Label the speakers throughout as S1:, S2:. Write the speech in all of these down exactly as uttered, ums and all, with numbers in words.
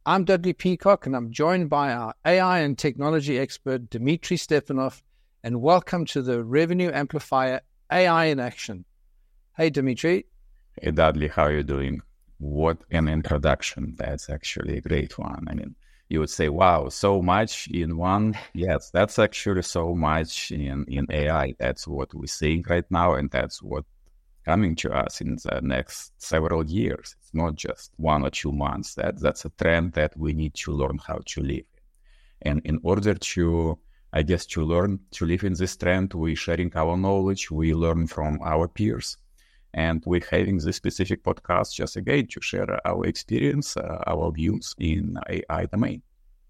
S1: I'm Dudley Peacock, and I'm joined by our A I and technology expert, Dmitry Stepanov, and welcome to the Revenue Amplifier A I in Action. Hey, Dmitry.
S2: Hey, Dudley, how are you doing? What an introduction. That's actually a great one. I mean, you would say, wow, so much in one. Yes, that's actually so much in, in A I. That's what we're seeing right now, and that's what coming to us in the next several years. It's not just one or two months. That That's a trend that we need to learn how to live in. And in order to, I guess, to learn to live in this trend, we're sharing our knowledge, we learn from our peers, and we're having this specific podcast just again to share our experience, uh, our views in A I domain.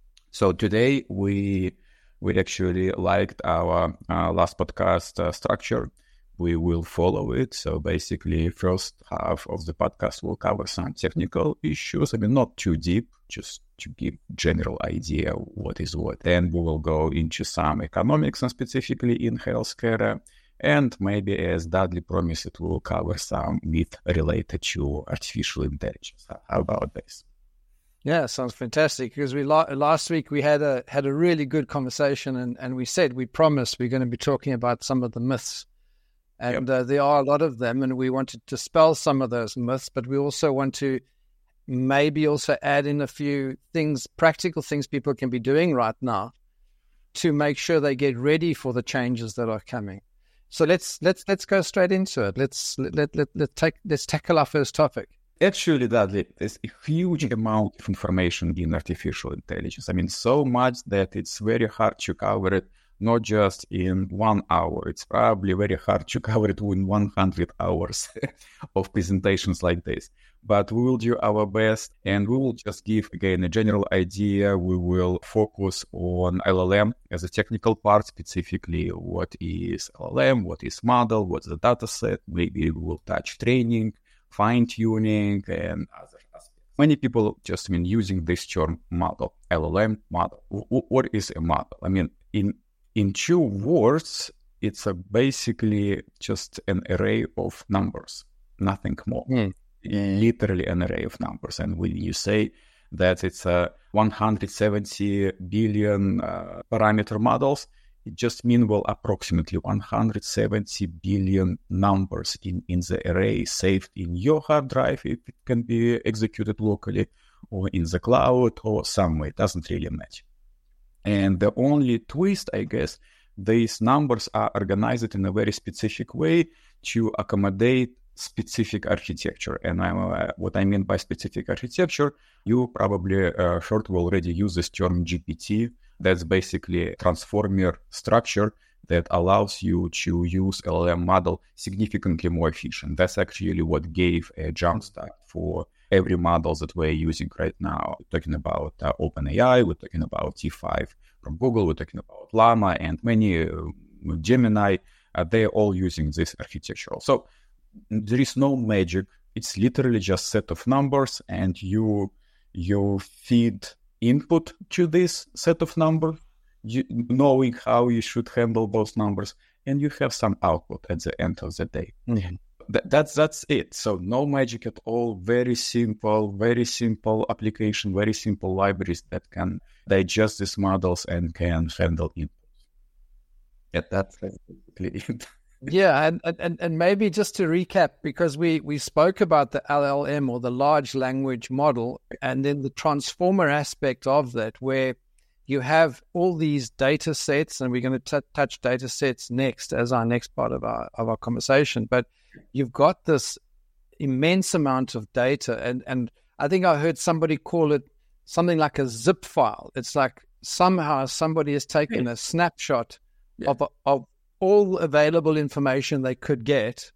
S2: So today we we actually liked our uh, last podcast uh, structure. We will follow it. So basically, first half of the podcast will cover some technical issues. I mean, not too deep, just to give general idea what is what. Then we will go into some economics and specifically in healthcare. And maybe, as Dudley promised, it will cover some myth related to artificial intelligence. How about this?
S1: Yeah, sounds fantastic. Because we last week we had a had a really good conversation, and, and we said we promised we're going to be talking about some of the myths. And yep. uh, there are a lot of them, and we want to dispel some of those myths, but we also want to maybe also add in a few things, practical things people can be doing right now to make sure they get ready for the changes that are coming. So let's let's let's go straight into it. Let's let let let, let take let's tackle our first topic.
S2: Actually, Dudley, there's a huge amount of information in artificial intelligence. I mean, so much that it's very hard to cover it. Not just in one hour. It's probably very hard to cover it in one hundred hours of presentations like this. But we will do our best, and we will just give, again, a general idea. We will focus on L L M as a technical part, specifically what is L L M, what is model, what's the data set. Maybe we will touch training, fine-tuning, and other aspects. Many people just I mean using this term model, L L M model. W- what is a model? I mean, in In two words, it's a basically just an array of numbers, nothing more. Mm. Literally an array of numbers. And when you say that it's a one hundred seventy billion uh, parameter models, it just means, well, approximately one hundred seventy billion numbers in, in the array saved in your hard drive, if it can be executed locally, or in the cloud, or somewhere. It doesn't really matter. And the only twist, I guess, these numbers are organized in a very specific way to accommodate specific architecture. And I'm, uh, what I mean by specific architecture, you probably uh, heard we already use this term G P T. That's basically a transformer structure that allows you to use L L M model significantly more efficient. That's actually what gave a jumpstart for every model that we're using right now. We're talking about uh, OpenAI, we're talking about T five from Google, we're talking about Llama, and many uh, Gemini, uh, they're all using this architecture. So there is no magic. It's literally just a set of numbers, and you you feed input to this set of numbers, you, knowing how you should handle those numbers, and you have some output at the end of the day. Mm-hmm. That, that's that's it. So no magic at all. Very simple, very simple application, very simple libraries that can digest these models and can handle inputs. Yeah, that's basically it.
S1: Yeah, and, and and maybe just to recap, because we, we spoke about the L L M or the large language model, and then the transformer aspect of that, where you have all these data sets, and we're going to t- touch data sets next as our next part of our of our conversation. But you've got this immense amount of data, and, and I think I heard somebody call it something like a zip file. It's like somehow somebody has taken a snapshot yeah. of of all available information they could get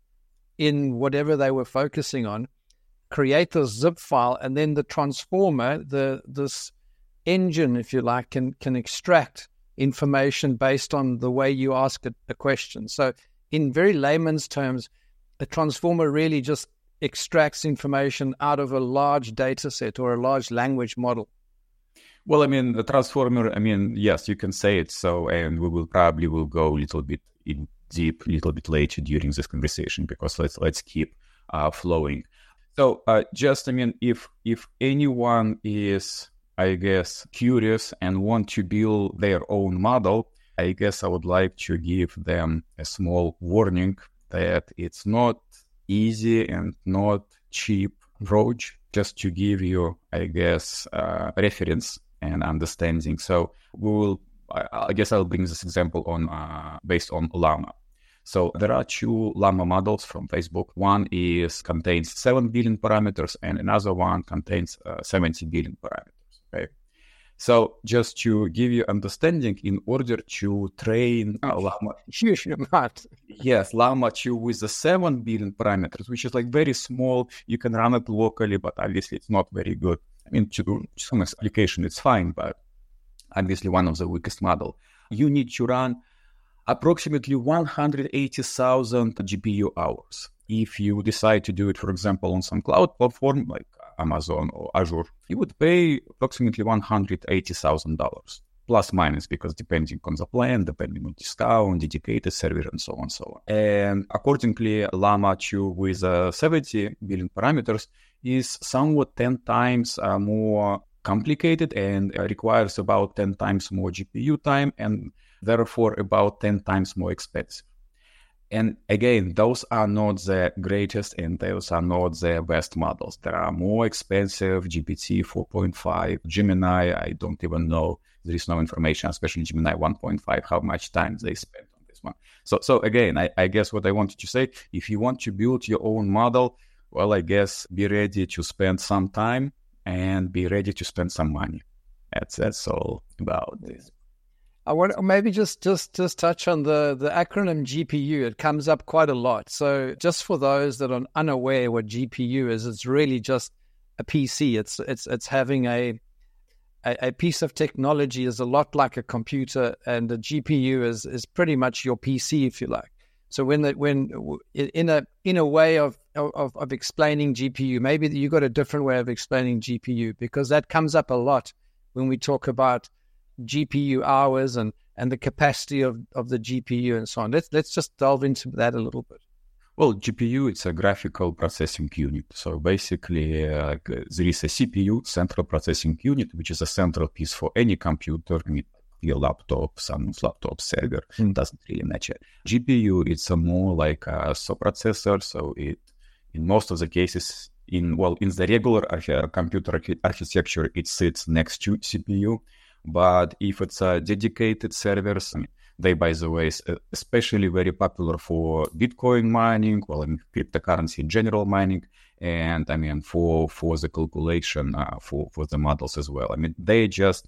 S1: in whatever they were focusing on, create this zip file, and then the transformer, the this engine, if you like, can can extract information based on the way you ask a, a question. So in very layman's terms, a transformer really just extracts information out of a large data set or a large language model.
S2: Well, I mean, the transformer, I mean, yes, you can say it so, and we will probably will go a little bit in deep, a little bit later during this conversation, because let's let's keep uh, flowing. So uh, just, I mean, if if anyone is I guess, curious and want to build their own model, I guess I would like to give them a small warning that it's not easy and not cheap approach, just to give you, I guess, uh, reference and understanding. So we will, I, I guess I'll bring this example on uh, based on Llama. So there are two Llama models from Facebook. One is contains seven billion parameters, and another one contains uh, seventy billion parameters. Okay. So just to give you understanding, in order to train uh, Llama,
S1: huge amount.
S2: Yes, Llama two with the seven billion parameters, which is like very small. You can run it locally, but obviously it's not very good. I mean, to do some application, it's fine, but obviously one of the weakest model. You need to run approximately one hundred eighty thousand G P U hours. If you decide to do it, for example, on some cloud platform like Amazon or Azure, you would pay approximately one hundred eighty thousand dollars, plus minus, because depending on the plan, depending on discount, dedicated server, and so on and so on. And accordingly, Llama two with uh, seventy billion parameters is somewhat ten times uh, more complicated and uh, requires about ten times more G P U time, and therefore about ten times more expensive. And again, those are not the greatest and those are not the best models. There are more expensive G P T four point five, Gemini, I don't even know. There is no information, especially Gemini one point five, how much time they spent on this one. So so again, I, I guess what I wanted to say, if you want to build your own model, well, I guess be ready to spend some time and be ready to spend some money. That's that's all about this.
S1: I want to maybe just, just, just touch on the, the acronym G P U. It comes up quite a lot. So just for those that are unaware what G P U is, it's really just a P C. It's it's it's having a, a a piece of technology is a lot like a computer, and the G P U is is pretty much your P C, if you like. So when the, when in a in a way of, of of explaining G P U, maybe you got a different way of explaining G P U, because that comes up a lot when we talk about G P U hours and, and the capacity of, of the G P U and so on. Let's let's just delve into that a little bit.
S2: Well, G P U, it's a graphical processing unit. So basically, uh, there is a C P U, central processing unit, which is a central piece for any computer, I mean, your laptop, someone's laptop server, mm. doesn't really matter. G P U, it's a more like a sub-processor, so it, in most of the cases, in well, in the regular arch- computer arch- architecture, it sits next to C P U. But if it's a dedicated servers, I mean, they, by the way, especially very popular for Bitcoin mining, well, I mean, cryptocurrency in general mining, and I mean, for, for the calculation, uh, for, for the models as well. I mean, they just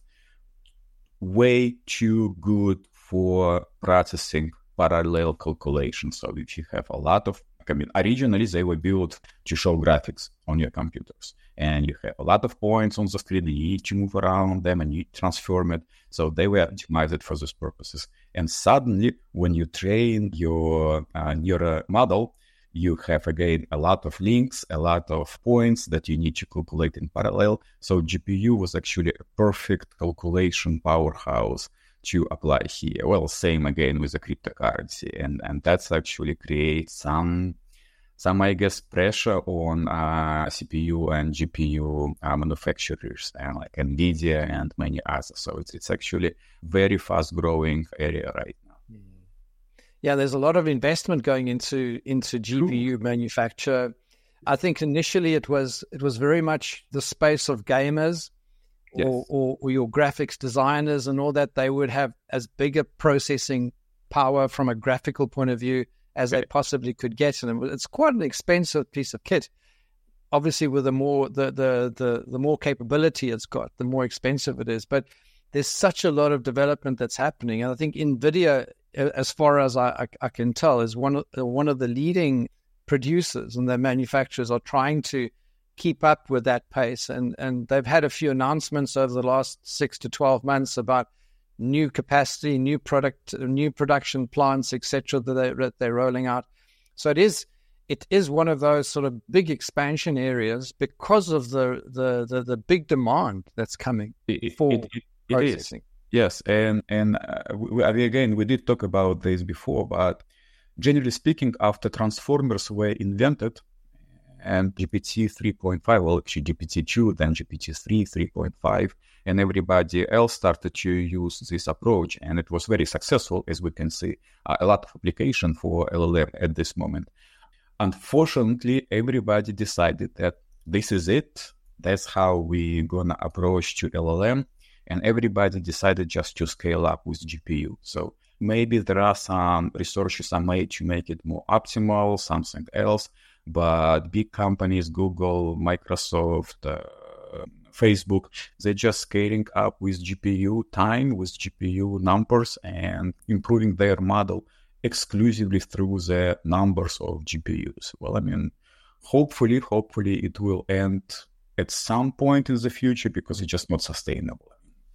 S2: way too good for processing parallel calculations. So if you have a lot of, I mean, originally they were built to show graphics on your computers. And you have a lot of points on the screen, you need to move around them and you transform it. So they were optimized for these purposes. And suddenly, when you train your uh, neural model, you have, again, a lot of links, a lot of points that you need to calculate in parallel. So G P U was actually a perfect calculation powerhouse to apply here. Well, same again with the cryptocurrency. And, and that's actually creates some... Some, I guess, pressure on uh, C P U and G P U uh, manufacturers, and like NVIDIA and many others. So it's it's actually very fast-growing area right now.
S1: Yeah, there's a lot of investment going into into G P U True. manufacture. I think initially it was it was very much the space of gamers or, yes. or, or your graphics designers and all that. They would have as big a processing power from a graphical point of view as they possibly could get, and it's quite an expensive piece of kit. Obviously, with the more the, the the the more capability it's got, the more expensive it is. But there's such a lot of development that's happening, and I think NVIDIA, as far as I, I, I can tell, is one of one of the leading producers, and their manufacturers are trying to keep up with that pace. And and they've had a few announcements over the last six to twelve months about new capacity, new product, new production plants, et cetera, that, they, that they're rolling out. So it is, it is one of those sort of big expansion areas because of the the the, the big demand that's coming
S2: it,
S1: for
S2: it, it, it
S1: processing.
S2: Is. Yes, and and uh, we, again, we did talk about this before, but generally speaking, after transformers were invented, and G P T three point five, well, actually G P T two, then G P T three, three point five, and everybody else started to use this approach, and it was very successful, as we can see, uh, a lot of application for L L M at this moment. Unfortunately, everybody decided that this is it, that's how we're gonna approach to L L M, and everybody decided just to scale up with G P U. So maybe there are some researches are made to make it more optimal, something else, but big companies, Google, Microsoft, uh, Facebook, they're just scaling up with G P U time, with G P U numbers, and improving their model exclusively through the numbers of G P Us. Well, I mean, hopefully, hopefully it will end at some point in the future, because it's just not sustainable.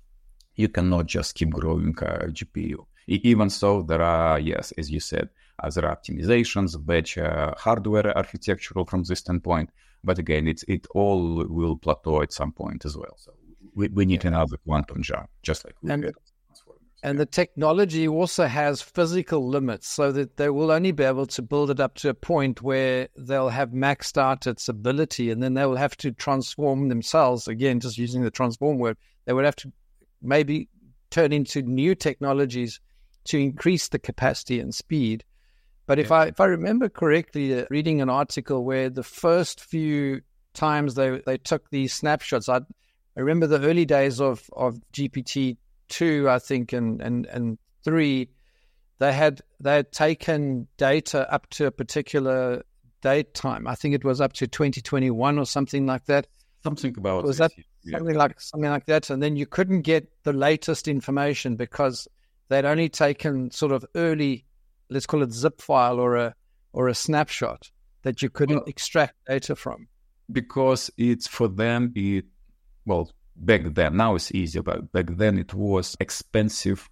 S2: You cannot just keep growing uh, G P U. Even so, there are, yes, as you said, other optimizations, better hardware architectural from this standpoint. But again, it's it all will plateau at some point as well. So we, we need yeah. another quantum jump, just like we
S1: and,
S2: did.
S1: And the technology also has physical limits, so that they will only be able to build it up to a point where they'll have maxed out its ability, and then they will have to transform themselves. Again, just using the transform word, they would have to maybe turn into new technologies to increase the capacity and speed. But if yeah. I if I remember correctly, uh, reading an article where the first few times they, they took these snapshots, I, I remember the early days of, of G P T two, I think, and, and, and three, they had they had taken data up to a particular date time. I think it was up to twenty twenty-one or something like that.
S2: Something about
S1: was that yeah. something like something like that, and then you couldn't get the latest information because they'd only taken sort of early, let's call it zip file or a or a snapshot that you couldn't well, extract data from.
S2: Because it's for them, it well back then, now it's easier, but back then it was expensive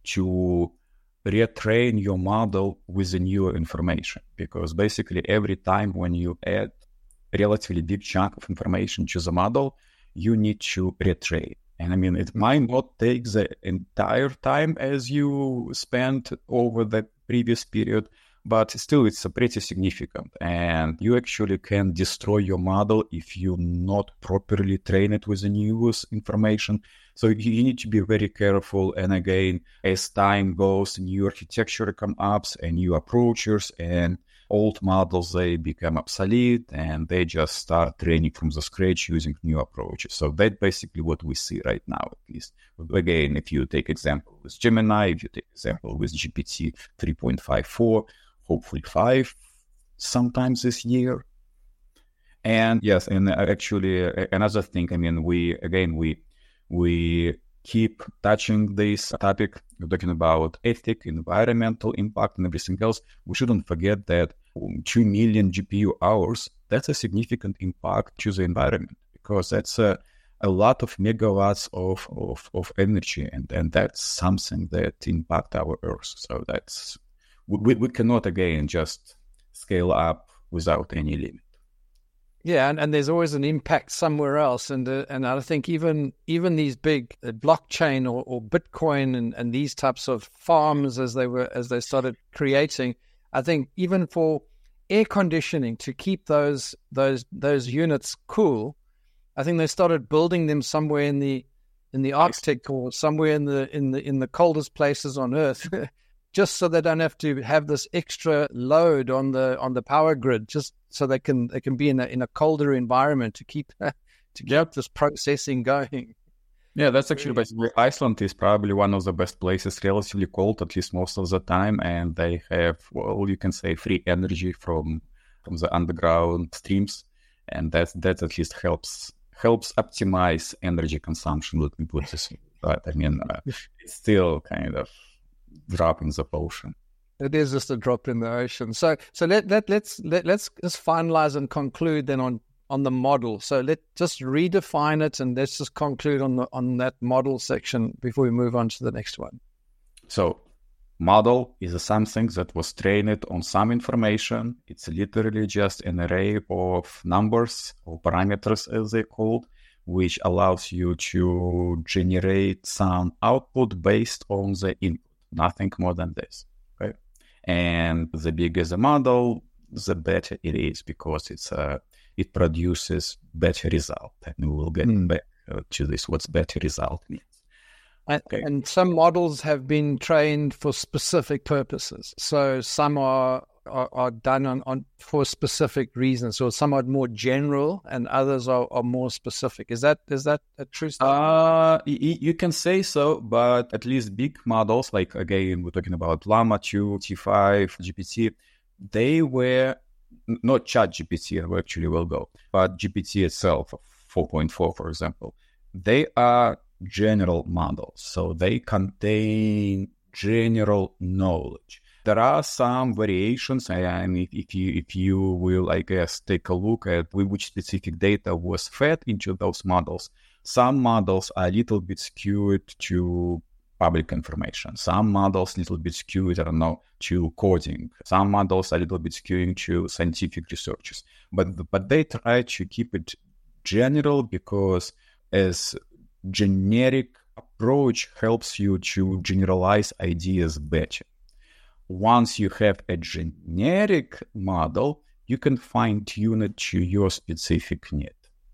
S2: to retrain your model with the newer information, because basically every time when you add a relatively big chunk of information to the model, you need to retrain. And I mean, it might not take the entire time as you spent over the previous period, but still it's a pretty significant. And you actually can destroy your model if you not properly train it with the newest information. So you need to be very careful. And again, as time goes, new architecture comes up and new approaches, and old models, they become obsolete and they just start training from the scratch using new approaches. So that's basically what we see right now, at least. Again, if you take example with Gemini, if you take example with G P T three point five four, hopefully five sometimes this year. And yes, and actually another thing, I mean, we, again, we, we keep touching this topic. We're talking about ethics, environmental impact, and everything else. We shouldn't forget that two million G P U hours, that's a significant impact to the environment, because that's a, a lot of megawatts of, of, of energy, and, and that's something that impact our Earth. So that's, we, we cannot, again, just scale up without any limit.
S1: Yeah, and, and there's always an impact somewhere else, and uh, and I think even even these big uh, blockchain or, or Bitcoin and, and these types of farms as they were as they started creating, I think even for air conditioning to keep those those those units cool, I think they started building them somewhere in the in the Arctic or somewhere in the in the in the coldest places on Earth. Just so they don't have to have this extra load on the on the power grid, just so they can they can be in a in a colder environment to keep to keep yep. this processing going.
S2: Yeah, that's actually basically Iceland is probably one of the best places, relatively cold at least most of the time, and they have, well, you can say free energy from from the underground streams, and that that at least helps helps optimize energy consumption. Let me put this, but I mean, uh, it's still kind of drop in the ocean.
S1: It is just a drop in the ocean. So, so let let let's let, let's just finalize and conclude then on on the model. So let just redefine it, and let's just conclude on the on that model section before we move on to the next one.
S2: So, model is something that was trained on some information. It's literally just an array of numbers or parameters, as they called, which allows you to generate some output based on the input. Nothing more than this, right? And the bigger the model, the better it is, because it's a it produces better result. And we will get mm. back uh, to this, what's better result means.
S1: And, okay. and some models have been trained for specific purposes. So some are are, are done on, on for specific reasons. So some are more general and others are, are more specific. Is that is that a true statement?
S2: Uh, y- you can say so, but at least big models, like again, we're talking about Llama two, T five, G P T, they were not ChatGPT, we actually will go, but G P T itself, four point four, for example, they are general models. So they contain general knowledge. There are some variations, and if, if you if you will, I guess, take a look at which specific data was fed into those models, some models are a little bit skewed to public information. Some models a little bit skewed, I don't know, to coding. Some models are a little bit skewing to scientific researches. But but they try to keep it general because as generic approach helps you to generalize ideas better. Once you have a generic model, you can fine-tune it to your specific need.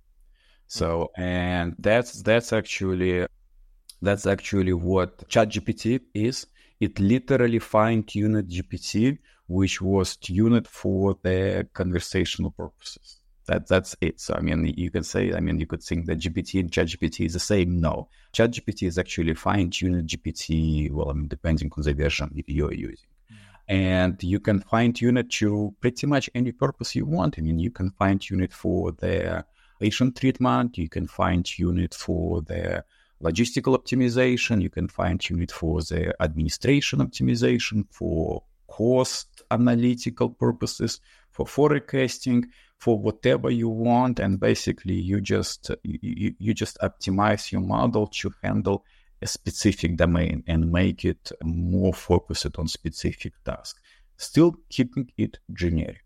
S2: So, and that's that's actually that's actually what ChatGPT is. It literally fine-tuned G P T, which was tuned for the conversational purposes. That that's it. So I mean, you can say, I mean, you could think that G P T and ChatGPT is the same. No, ChatGPT is actually fine-tuned G P T. Well, I mean, depending on the version you're using. And you can fine-tune it to pretty much any purpose you want. I mean, you can fine-tune it for the patient treatment. You can fine-tune it for the logistical optimization. You can fine-tune it for the administration optimization, for cost analytical purposes, for forecasting, for whatever you want. And basically, you just you, you just optimize your model to handle a specific domain and make it more focused on specific tasks, still keeping it generic.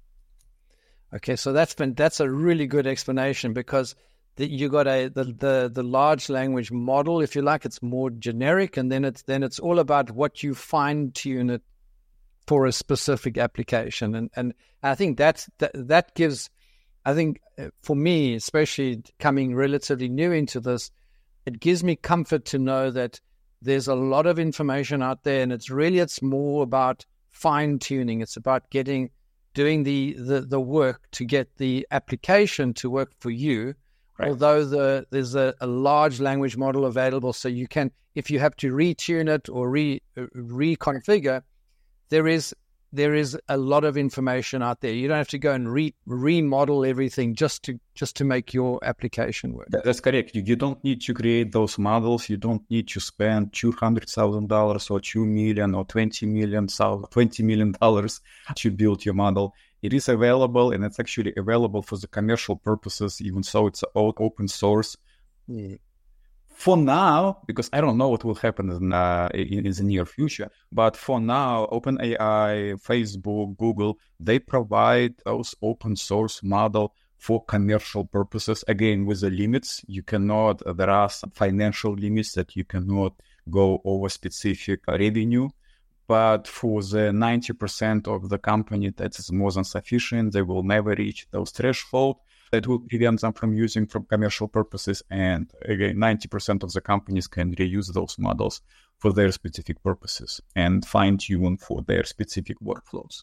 S1: Okay, so that's been that's a really good explanation, because the, you got a the, the the large language model, if you like, it's more generic, and then it's then it's all about what you fine tune it for a specific application, and and I think that's that that gives, I think for me, especially coming relatively new into this, it gives me comfort to know that there's a lot of information out there, and it's really, it's more about fine tuning. It's about getting, doing the, the, the work to get the application to work for you. Right. Although the, there's a, a large language model available, so you can, if you have to retune it or re, reconfigure, there is there is a lot of information out there. You don't have to go and re, remodel everything just to just to make your application work.
S2: That's correct. You, you don't need to create those models. You don't need to spend two hundred thousand dollars or two million or twenty million twenty million dollars to build your model. It is available, and it's actually available for the commercial purposes, even so it's all open source. Yeah. For now, because I don't know what will happen in, uh, in, in the near future, but for now, OpenAI, Facebook, Google, they provide those open source model for commercial purposes. Again, with the limits, you cannot, there are some financial limits that you cannot go over specific revenue. But for the ninety percent of the company, that is more than sufficient. They will never reach those thresholds that will prevent them from using for commercial purposes. And again, ninety percent of the companies can reuse those models for their specific purposes and fine-tune for their specific workflows.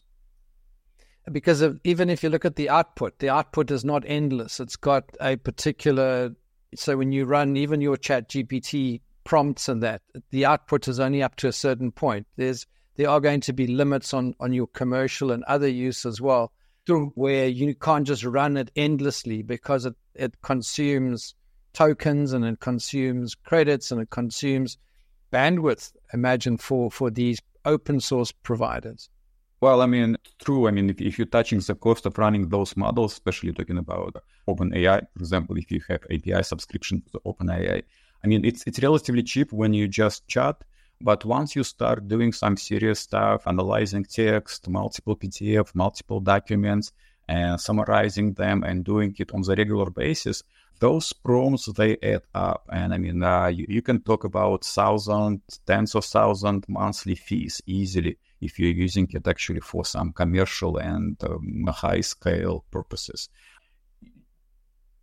S1: Because of, even if you look at the output, the output is not endless. It's got a particular, so when you run even your Chat G P T prompts and that, the output is only up to a certain point. There's There are going to be limits on, on your commercial and other use as well, where you can't just run it endlessly, because it, it consumes tokens and it consumes credits and it consumes bandwidth, imagine, for, for these open source providers.
S2: Well, I mean, true. I mean, if, if you're touching the cost of running those models, especially talking about OpenAI, for example, if you have A P I subscription to OpenAI, I mean, it's it's relatively cheap when you just chat. But once you start doing some serious stuff, analyzing text, multiple P D F, multiple documents, and summarizing them and doing it on the regular basis, those prompts, they add up. And I mean, uh, you, you can talk about thousands, tens of thousands monthly fees easily if you're using it actually for some commercial and um, high-scale purposes.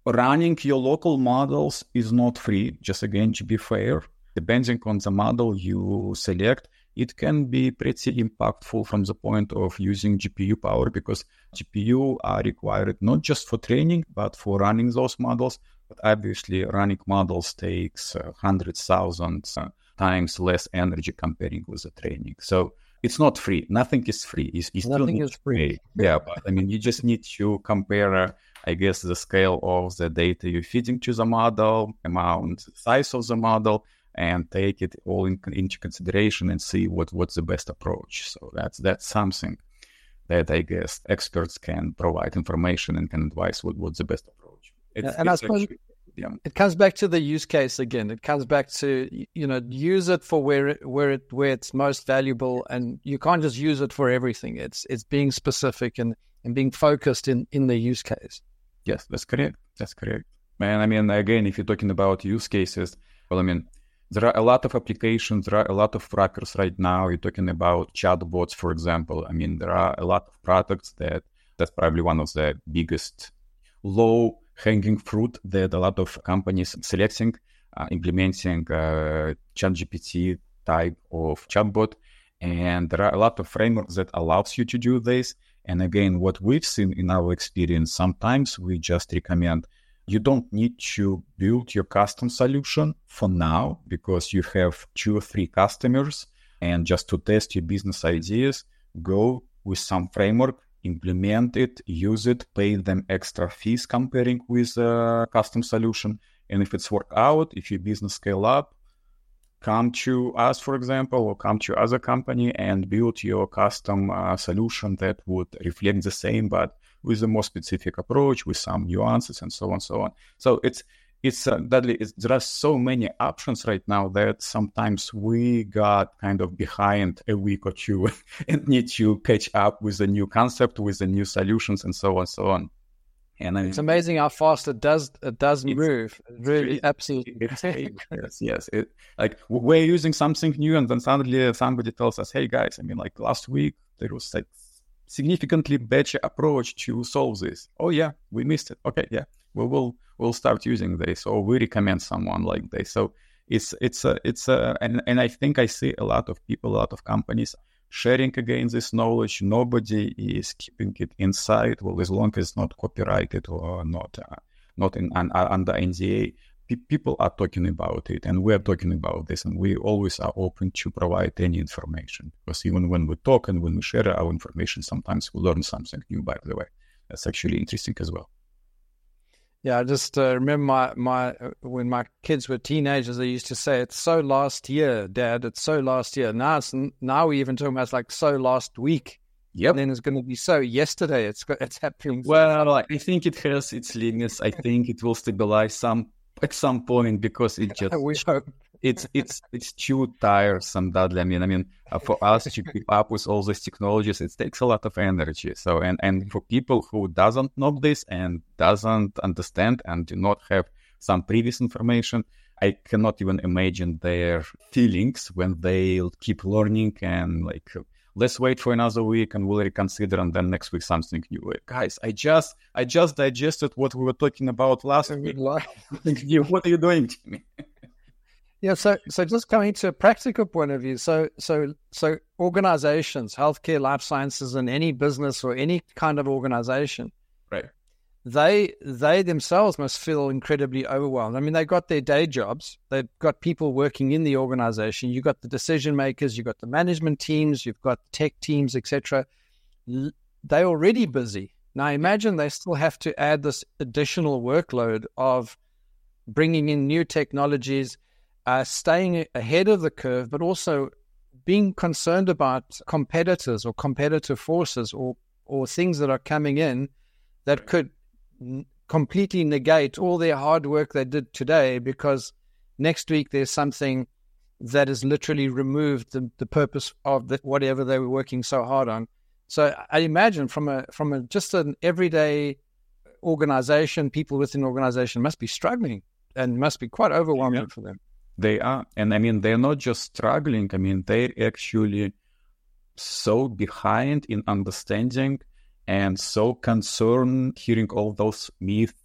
S2: running your local models is not free. Just again, to be fair, depending on the model you select, it can be pretty impactful from the point of using G P U power, because G P U are required not just for training, but for running those models. But obviously, running models takes uh, hundreds, thousands uh, times less energy comparing with the training. So it's not free. Nothing is free. It's, it's
S1: Nothing is free.
S2: Yeah, but I mean, you just need to compare, uh, I guess, the scale of the data you're feeding to the model, amount, size of the model, and take it all in, into consideration and see what, what's the best approach. So that's that's something that I guess experts can provide information and can advise what, what's the best approach. It's,
S1: and
S2: it's
S1: I suppose
S2: actually, yeah.
S1: It comes back to the use case again. It comes back to, you know, use it for where it, where it where it's most valuable, and you can't just use it for everything. It's it's being specific and, and being focused in, in the use case.
S2: Yes, that's correct. That's correct. And I mean, again, if you're talking about use cases, well, I mean, there are a lot of applications, there are a lot of trackers right now. You're talking about chatbots, for example. I mean, there are a lot of products that that's probably one of the biggest low-hanging fruit that a lot of companies are selecting, uh, implementing uh, ChatGPT type of chatbot. And there are a lot of frameworks that allows you to do this. And again, what we've seen in our experience, sometimes we just recommend you don't need to build your custom solution for now because you have two or three customers, and just to test your business ideas, go with some framework, implement it, use it, pay them extra fees comparing with a custom solution. And if it's worked out, if your business scale up, come to us, for example, or come to other company and build your custom uh, solution that would reflect the same, but with a more specific approach, with some nuances and so on and so on. So it's it's uh, Dudley, it's, there are so many options right now that sometimes we got kind of behind a week or two and need to catch up with a new concept, with the new solutions and so on and so on. And I mean,
S1: it's amazing how fast it does it does move. It's really,
S2: it's,
S1: absolutely.
S2: It's, yes, yes. It, like we're using something new, and then suddenly somebody tells us, "Hey guys, I mean, like last week there was like significantly better approach to solve this." Oh yeah, we missed it. Okay, yeah, we will we'll start using this, or we recommend someone like this. So it's it's a it's a and and I think I see a lot of people, a lot of companies sharing again this knowledge. Nobody is keeping it inside. Well, as long as it's not copyrighted or not uh, not in uh, under N D A, pe- people are talking about it, and we are talking about this, and we always are open to provide any information. Because even when we talk and when we share our information, sometimes we learn something new. By the way, that's actually interesting as well.
S1: Yeah, I just uh, remember my, my uh, when my kids were teenagers, they used to say, "It's so last year, Dad. It's so last year." Now it's now we even talking about it's like so last week.
S2: Yep.
S1: And then it's going to be so yesterday. It's it's happening.
S2: Well, I think it has its limits. I think it will stabilize some at some point because it just
S1: we hope.
S2: it's it's it's too tiresome, Dudley. I mean, I mean, uh, for us to keep up with all these technologies, it takes a lot of energy. So, and and for people who doesn't know this and doesn't understand and do not have some previous information, I cannot even imagine their feelings when they keep learning and like, let's wait for another week and we'll reconsider, and then next week something new. Like, guys, I just I just digested what we were talking about last week. What are you doing to me?
S1: Yeah, so so just coming to a practical point of view, so so so organizations, healthcare, life sciences, and any business or any kind of organization,
S2: right?
S1: They they themselves must feel incredibly overwhelmed. I mean, they've got their day jobs, they've got people working in the organization. You've got the decision makers, you've got the management teams, you've got tech teams, et cetera. They're already busy. Now, imagine they still have to add this additional workload of bringing in new technologies. Uh, staying ahead of the curve, but also being concerned about competitors or competitive forces or or things that are coming in that could n- completely negate all their hard work they did today, because next week there's something that has literally removed the, the purpose of the, whatever they were working so hard on. So I imagine from a from a just an everyday organization, people within an organization must be struggling and must be quite overwhelming yeah. for them.
S2: They are. And I mean, they're not just struggling. I mean, they're actually so behind in understanding and so concerned hearing all those myths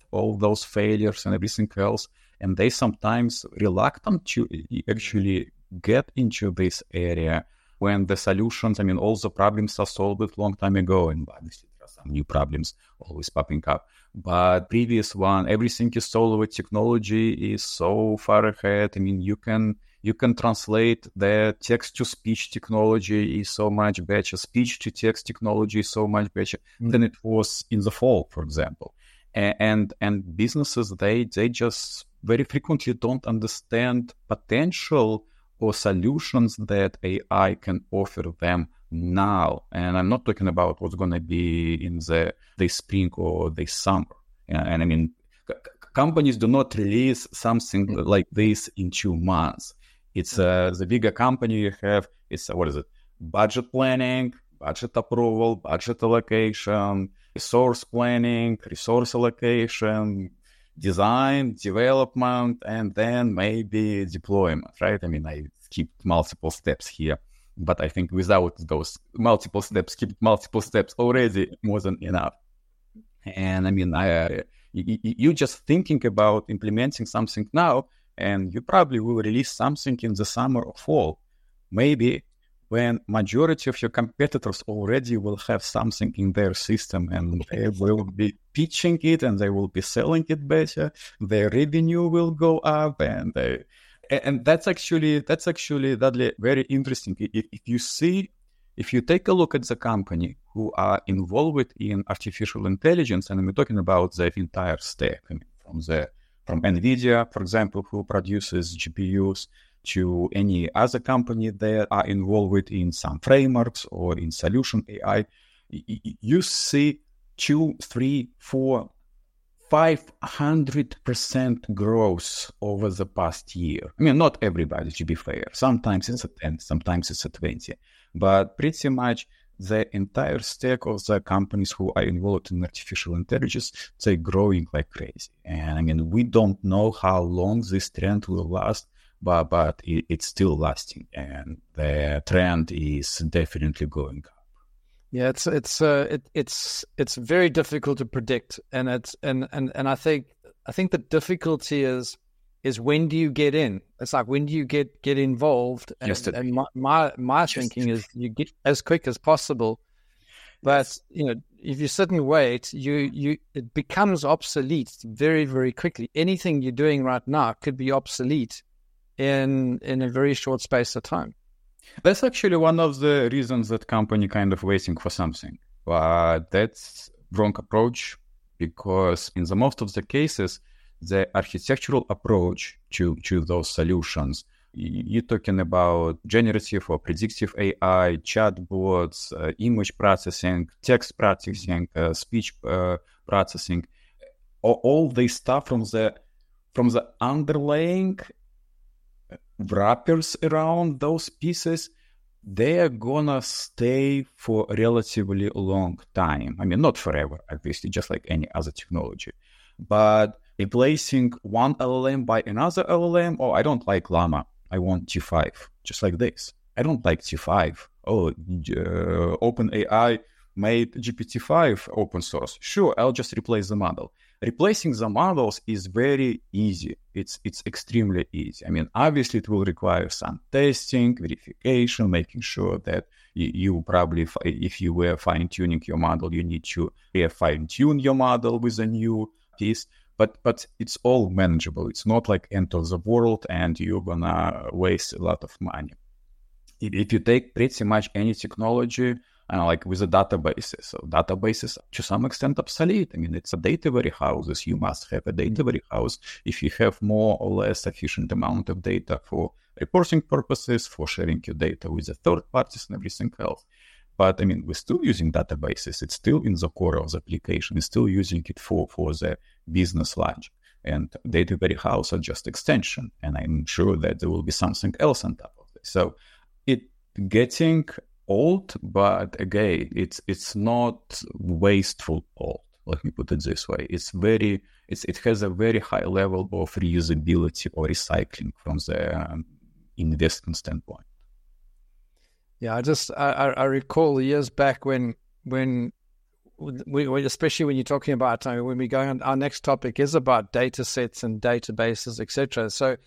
S2: all those failures and everything else. And they sometimes reluctant to actually get into this area when the solutions, I mean, all the problems are solved a long time ago. And obviously there are some new problems always popping up. But previous one, everything is solved with technology is so far ahead. I mean, you can you can translate the text-to-speech technology is so much better. Speech-to-text technology is so much better mm. than it was in the fall, for example. And, and and businesses, they they just very frequently don't understand potential or solutions that A I can offer them now. And I'm not talking about what's going to be in the, the spring or the summer. And, and I mean, c- companies do not release something like this in two months. It's uh, the bigger company you have, it's, uh, what is it? Budget planning, budget approval, budget allocation, resource planning, resource allocation, design, development, and then maybe deployment, right? I mean, I skipped multiple steps here, but I think without those multiple steps, skip multiple steps already more than enough. And I mean, I, uh, you, you just thinking about implementing something now, and you probably will release something in the summer or fall, maybe when majority of your competitors already will have something in their system and they will be pitching it and they will be selling it better, their revenue will go up, and they, and that's actually that's actually Dudley, very interesting. If, if you see, if you take a look at the company who are involved in artificial intelligence, and we're talking about the entire stack, I mean, from the from NVIDIA, for example, who produces G P Us, to any other company that are involved in some frameworks or in solution A I, you see two, three, four, five hundred percent growth over the past year. I mean, not everybody, to be fair. Sometimes it's a ten, sometimes it's a twenty. But pretty much the entire stack of the companies who are involved in artificial intelligence, they're growing like crazy. And I mean, we don't know how long this trend will last, but but it, it's still lasting, and the trend is definitely going up.
S1: Yeah, it's it's uh, it, it's it's very difficult to predict, and it's and, and, and I think I think the difficulty is is when do you get in? It's like, when do you get get involved? And,
S2: Yesterday.
S1: and my my, my thinking is you get as quick as possible. But yes. you know, if you sit and wait, you you it becomes obsolete very very quickly. Anything you're doing right now could be obsolete in in a very short space of time.
S2: That's actually one of the reasons that company kind of waiting for something. Uh, that's wrong approach, because in the most of the cases, the architectural approach to, to those solutions, you're talking about generative or predictive A I, chatbots, uh, image processing, text processing, uh, speech uh, processing, all, all this stuff from the from the underlying wrappers around those pieces, they are gonna stay for a relatively long time. I mean, not forever, obviously, just like any other technology. But replacing one L L M by another L L M, oh, I don't like Llama, I want T five, just like this. I don't like T five. Oh, uh, OpenAI made G P T five open source. Sure, I'll just replace the model. Replacing the models is very easy. It's it's extremely easy. I mean, obviously, it will require some testing, verification, making sure that you, you probably, if you were fine-tuning your model, you need to fine-tune your model with a new piece. But but it's all manageable. It's not like end of the world and you're gonna waste a lot of money. If, if you take pretty much any technology, Uh, like with the databases. So databases, to some extent, obsolete. I mean, it's a data warehouses. You must have a data warehouse if you have more or less sufficient amount of data for reporting purposes, for sharing your data with the third parties and everything else. But I mean, we're still using databases. It's still in the core of the application. It's still using it for, for the business logic. And data warehouse are just extension. And I'm sure that there will be something else on top of this. So it getting old, but again, it's it's not wasteful old. Let me put it this way: it's very, it's it has a very high level of reusability or recycling from the um, investment standpoint.
S1: Yeah, I just I, I recall years back when when we, we, especially when you're talking about, I mean, when we go on, our next topic is about data sets and databases, et cetera. So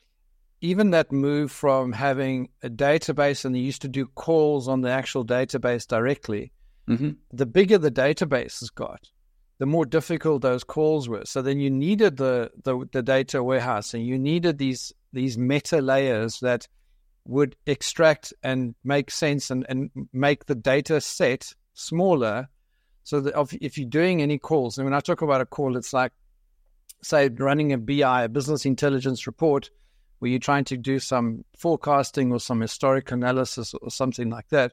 S1: even that move from having a database and they used to do calls on the actual database directly, mm-hmm. the bigger the database has got, the more difficult those calls were. So then you needed the, the, the data warehouse, and you needed these these meta layers that would extract and make sense and, and make the data set smaller. So that if, if you're doing any calls, and when I talk about a call, it's like, say, running a B I, a business intelligence report, where you're trying to do some forecasting or some historic analysis or something like that.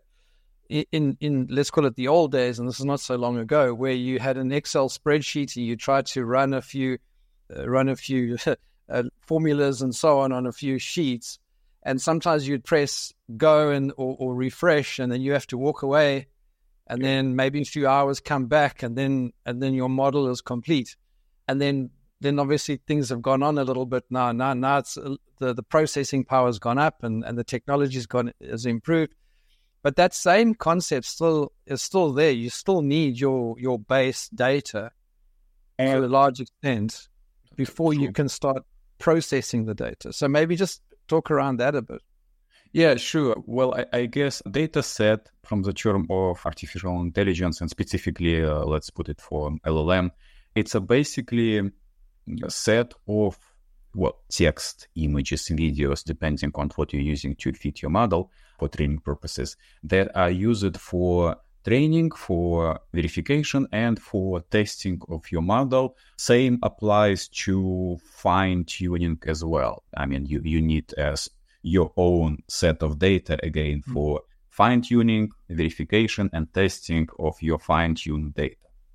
S1: In, in let's call it the old days, and this is not so long ago, where you had an Excel spreadsheet and you tried to run a few, uh, run a few uh, formulas and so on on a few sheets, and sometimes you'd press go and or, or refresh, and then you have to walk away, and then maybe a few hours come back, and then and then your model is complete, and then then obviously things have gone on a little bit now. Now now it's the the processing power has gone up, and and the technology's gone has improved. But that same concept still is still there. You still need your, your base data and to a large extent before True. You can start processing the data. So maybe just talk around that a bit.
S2: Yeah, sure. Well, I, I guess data set from the term of artificial intelligence, and specifically, uh, let's put it for L L M, it's a basically a set of well, text, images, videos, depending on what you're using to fit your model for training purposes, that are used for training, for verification, and for testing of your model. Same applies to fine-tuning as well. I mean, you, you need as your own set of data, again, for fine-tuning, verification, and testing of your fine-tuned data.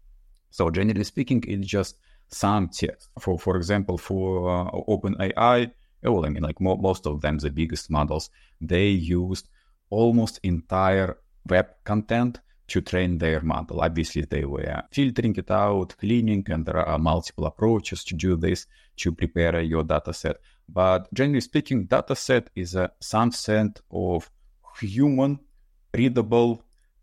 S2: So generally speaking, it's just some text. For for example, for uh, OpenAI, well, I mean, like mo- most of them, the biggest models, they used almost entire web content to train their model. Obviously, they were filtering it out, cleaning, and there are multiple approaches to do this, to prepare your data set. But generally speaking, data set is a some set of human, readable,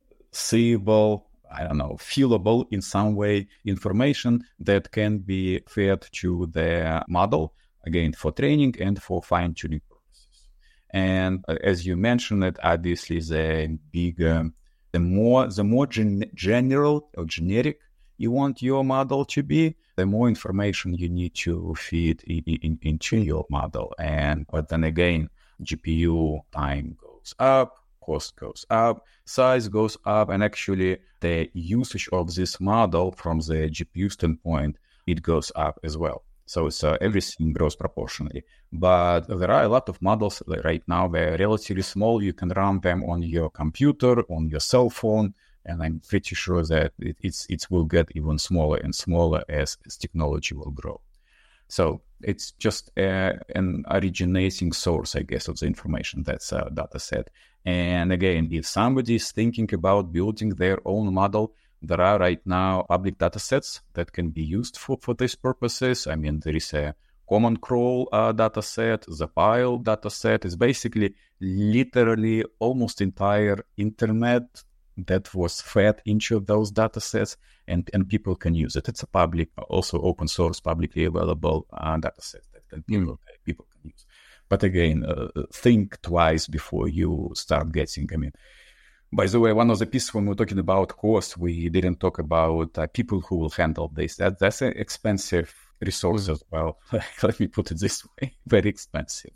S2: seeable, I don't know, feelable in some way information that can be fed to the model, again, for training and for fine-tuning purposes. And uh, as you mentioned it, obviously the bigger, the more, the more gen- general or generic you want your model to be, the more information you need to feed in, in, into your model. And but then again, G P U time goes up, cost goes up, size goes up, and actually the usage of this model from the G P U standpoint, it goes up as well. So it's uh, everything grows proportionally. But there are a lot of models right now. They're relatively small. You can run them on your computer, on your cell phone, and I'm pretty sure that it, it's it will get even smaller and smaller as, as technology will grow. So it's just uh, an originating source, I guess, of the information. That's a data set. And again, if somebody is thinking about building their own model, there are right now public data sets that can be used for, for these purposes. I mean, there is a Common Crawl uh, data set, the Pile data set. Is basically literally almost entire internet that was fed into those data sets, and, and people can use it. It's a public, also open source, publicly available uh, data set that can, people, mm. people can use. But again, uh, think twice before you start getting, I mean, by the way, one of the pieces when we're talking about cost, we didn't talk about uh, people who will handle this. That That's an expensive resource mm. as well. Let me put it this way, very expensive.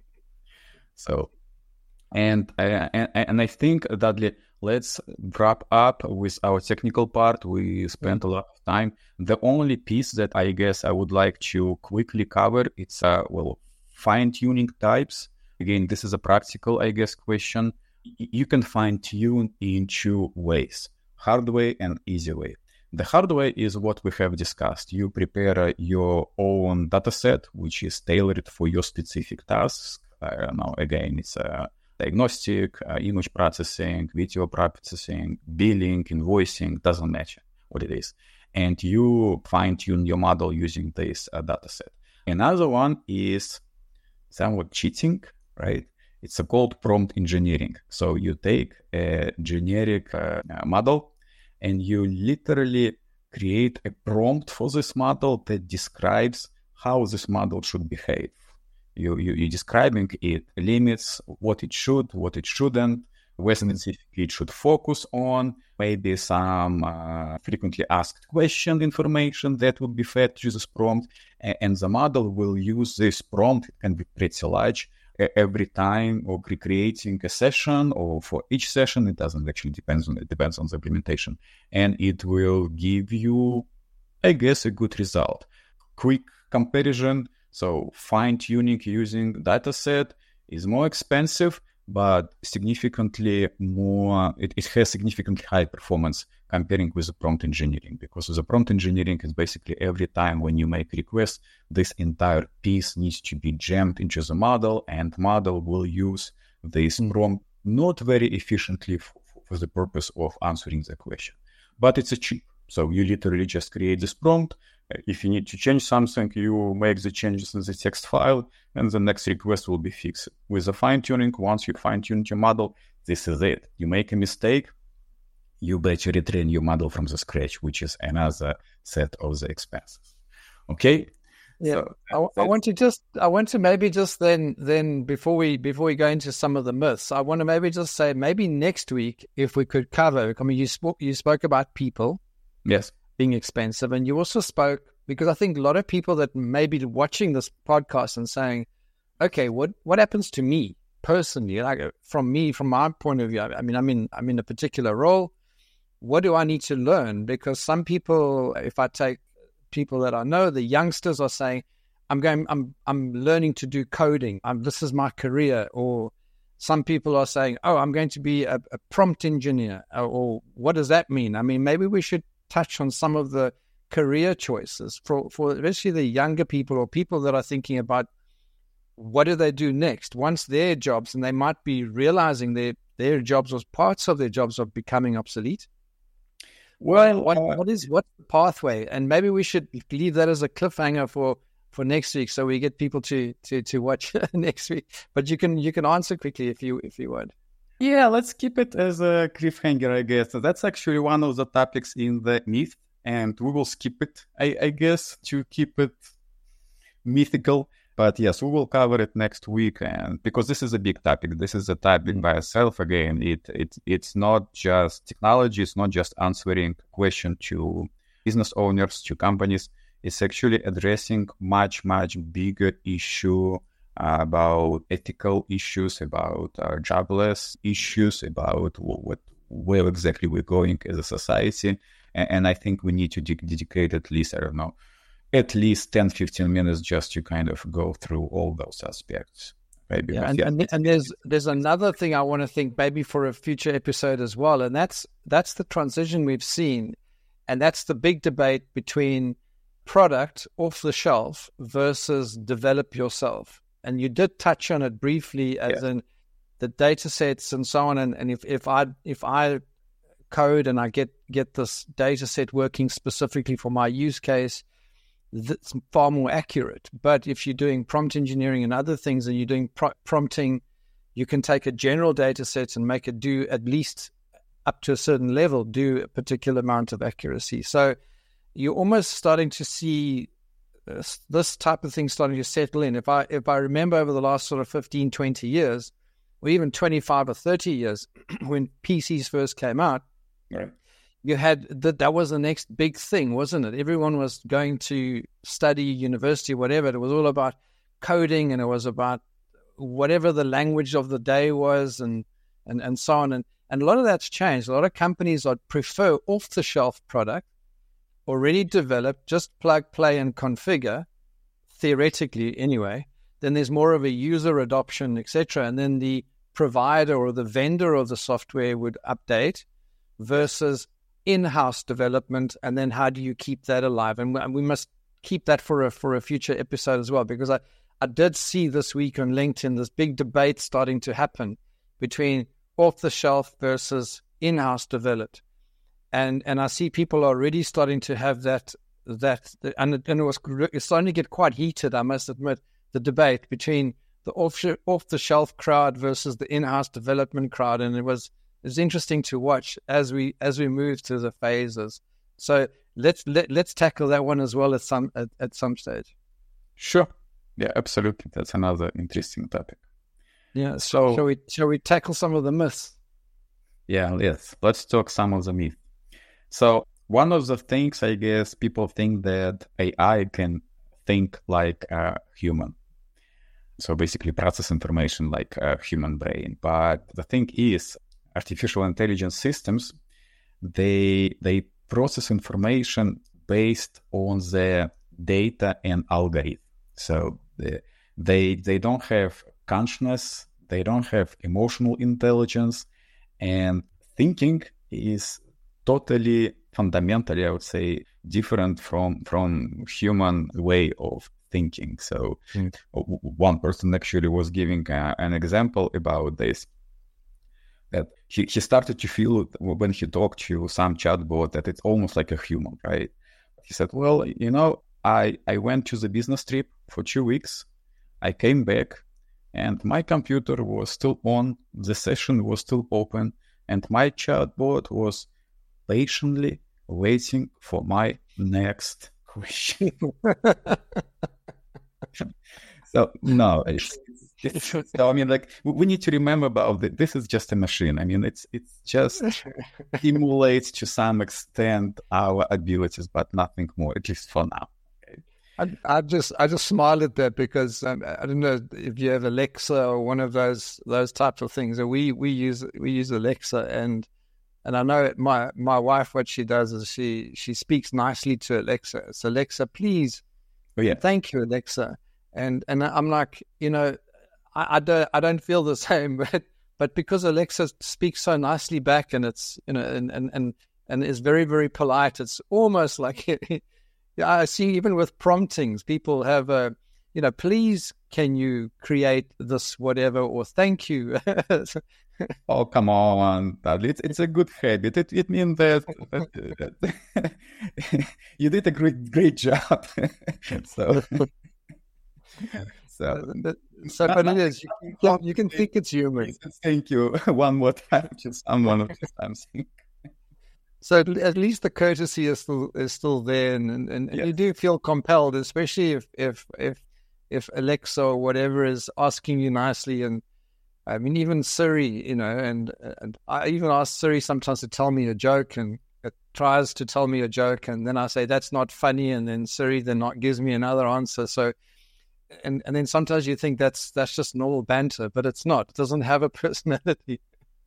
S2: So, and, uh, and, and I think that let's wrap up with our technical part. We spent a lot of time. The only piece that I guess I would like to quickly cover, it's, uh, well, fine-tuning types. Again, this is a practical, I guess, question. You can fine-tune in two ways, hard way and easy way. The hard way is what we have discussed. You prepare your own data set, which is tailored for your specific tasks. I don't know, again, it's a diagnostic, uh, image processing, video processing, billing, invoicing, doesn't matter what it is. And you fine-tune your model using this uh, data set. Another one is somewhat cheating, right? It's a called prompt engineering. So you take a generic uh, model and you literally create a prompt for this model that describes how this model should behave. You, you, you're describing it, limits, what it should, what it shouldn't, where specifically it should focus on, maybe some uh, frequently asked question information that would be fed to this prompt, and, and the model will use this prompt. It can be pretty large every time or recreating a session, or for each session. It doesn't actually depends on it depends on the implementation, and it will give you, I guess, a good result. Quick comparison. So fine-tuning using dataset is more expensive, but significantly more, it, it has significantly high performance comparing with the prompt engineering, because with the prompt engineering is basically every time when you make requests, this entire piece needs to be jammed into the model, and model will use this prompt not very efficiently for, for the purpose of answering the question. But it's a cheap. So you literally just create this prompt. If you need to change something, you make the changes in the text file, and the next request will be fixed. With the fine-tuning, once you fine-tune your model, this is it. You make a mistake, you better retrain your model from the scratch, which is another set of the expenses. Okay?
S1: Yeah, so I, I want to just, I want to maybe just then, then before we before we go into some of the myths, I want to maybe just say maybe next week if we could cover. I mean, you spoke you spoke about people.
S2: Yes.
S1: Being expensive. And you also spoke, because I think a lot of people that may be watching this podcast and saying, okay, what, what happens to me personally? Like from me, from my point of view, I mean, I'm in, I'm in a particular role. What do I need to learn? Because some people, if I take people that I know, the youngsters are saying, I'm going, I'm, I'm learning to do coding. I'm, this is my career. Or some people are saying, oh, I'm going to be a, a prompt engineer. Or, or what does that mean? I mean, maybe we should touch on some of the career choices for, for especially the younger people or people that are thinking about what do they do next once their jobs, and they might be realizing their, their jobs or parts of their jobs are becoming obsolete. Well, what, uh, what is what's the pathway? And maybe we should leave that as a cliffhanger for, for next week, so we get people to, to, to watch next week. But you can you can answer quickly if you if you would.
S2: Yeah, let's keep it as a cliffhanger, I guess. That's actually one of the topics in the myth, and we will skip it, I, I guess, to keep it mythical. But yes, we will cover it next week, and because this is a big topic. This is a topic by itself. Again, it it it's not just technology. It's not just answering question to business owners, to companies. It's actually addressing much, much bigger issue about ethical issues, about uh, jobless issues, about what, where exactly we're going as a society. And, and I think we need to de- dedicate at least, I don't know, at least ten, fifteen minutes just to kind of go through all those aspects. Maybe.
S1: Yeah, and, and, and there's there's another thing I want to think maybe for a future episode as well, and that's that's the transition we've seen, and that's the big debate between product off the shelf versus develop yourself. And you did touch on it briefly, as yeah. in the data sets and so on. And, and if, if I if I code and I get, get this data set working specifically for my use case, that's far more accurate. But if you're doing prompt engineering and other things, and you're doing pro- prompting, you can take a general data set and make it do at least up to a certain level, do a particular amount of accuracy. So you're almost starting to see This, this type of thing starting to settle in. If I if I remember over the last sort of fifteen, twenty years, or even twenty-five or thirty years, when P Cs first came out, right, you had that that was the next big thing, wasn't it? Everyone was going to study university, whatever. It was all about coding, and it was about whatever the language of the day was, and and, and so on. And, and a lot of that's changed. A lot of companies are prefer off-the-shelf product, already developed, just plug, play, and configure, theoretically anyway. Then there's more of a user adoption, et cetera. And then the provider or the vendor of the software would update versus in-house development. And then how do you keep that alive? And we must keep that for a for a future episode as well, because I, I did see this week on LinkedIn this big debate starting to happen between off-the-shelf versus in-house developed. And and I see people already starting to have that, that and, it, and it was it's starting to get quite heated, I must admit, the debate between the off, off-the-shelf crowd versus the in-house development crowd. And it was it's interesting to watch as we as we move through the phases. So let's let, let's tackle that one as well at some at, at some stage.
S2: Sure. Yeah, absolutely. That's another interesting topic.
S1: Yeah. So shall we shall we tackle some of the myths?
S2: Yeah, yes. Let's talk some of the myths. So one of the things, I guess, people think that A I can think like a human. So basically process information like a human brain. But the thing is, artificial intelligence systems, they they process information based on the data and algorithm. So the, they they don't have consciousness, they don't have emotional intelligence, and thinking is totally fundamentally, I would say, different from from human way of thinking. So mm. one person actually was giving uh, an example about this, that he, he started to feel when he talked to some chatbot that it's almost like a human, right? He said, well, you know, I, I went to the business trip for two weeks. I came back and my computer was still on, the session was still open, and my chatbot was patiently waiting for my next question. So no, it's, it's, so I mean, like we need to remember about that. This is just a machine. I mean, it's it's just emulates to some extent our abilities, but nothing more, at least for now. Okay.
S1: I, I just I just smile at that because um, I don't know if you have Alexa or one of those those types of things. And we we use we use Alexa, and and I know my my wife, what she does is she she speaks nicely to Alexa. It's Alexa, please.
S2: Oh yeah.
S1: Thank you, Alexa. And and I'm like, you know, I, I don't I don't feel the same, but but because Alexa speaks so nicely back, and it's you know and and and, and is very very polite, it's almost like it, yeah, I see even with promptings, people have a you know, please can you create this whatever, or thank you.
S2: Oh, come on. It's, it's a good habit. It, it means that, that you did a great, great job. so,
S1: so, so but it is, you can, you can think it's humor.
S2: Thank you one more time to someone of this something.
S1: So at least the courtesy is still is still there, and and, and
S2: yes.
S1: You do feel compelled, especially if if if if Alexa or whatever is asking you nicely. And I mean, even Siri, you know, and, and I even ask Siri sometimes to tell me a joke, and it tries to tell me a joke, and then I say, that's not funny, and then Siri then not gives me another answer. So, and, and then sometimes you think that's that's just normal banter, but it's not. It doesn't have a personality.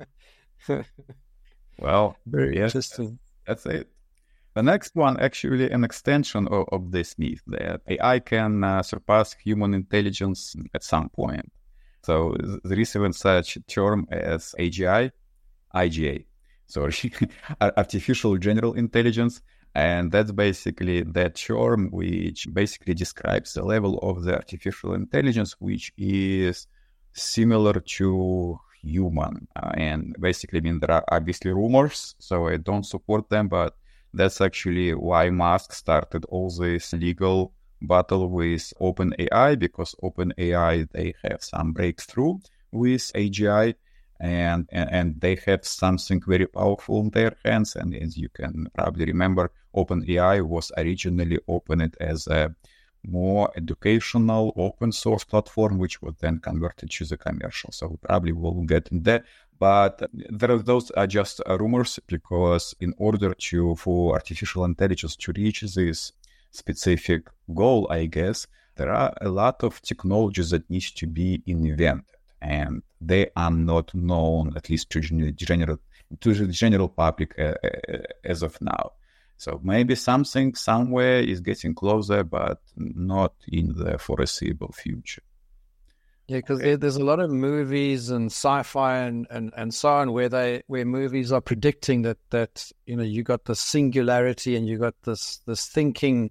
S2: Well,
S1: very
S2: yes,
S1: interesting.
S2: That's, that's it. The next one, actually an extension of, of this myth, that A I can uh, surpass human intelligence at some point. So there is even such term as A G I, I G A, sorry, artificial general intelligence. And that's basically that term which basically describes the level of the artificial intelligence which is similar to human. Uh, and basically, I mean, there are obviously rumors, so I don't support them, but that's actually why Musk started all this legal battle with OpenAI, because OpenAI, they have some breakthrough with A G I, and, and and they have something very powerful in their hands. And as you can probably remember, OpenAI was originally opened as a more educational open source platform, which was then converted to the commercial. So we probably will get in there. But there are, those are just uh, rumors, because in order to for artificial intelligence to reach this specific goal, I guess, there are a lot of technologies that need to be invented, and they are not known, at least to general to the general public uh, uh, as of now. So maybe something somewhere is getting closer, but not in the foreseeable future.
S1: Yeah, because there, there's a lot of movies and sci-fi and, and, and so on where they where movies are predicting that that you know you got this singularity and you got this this thinking.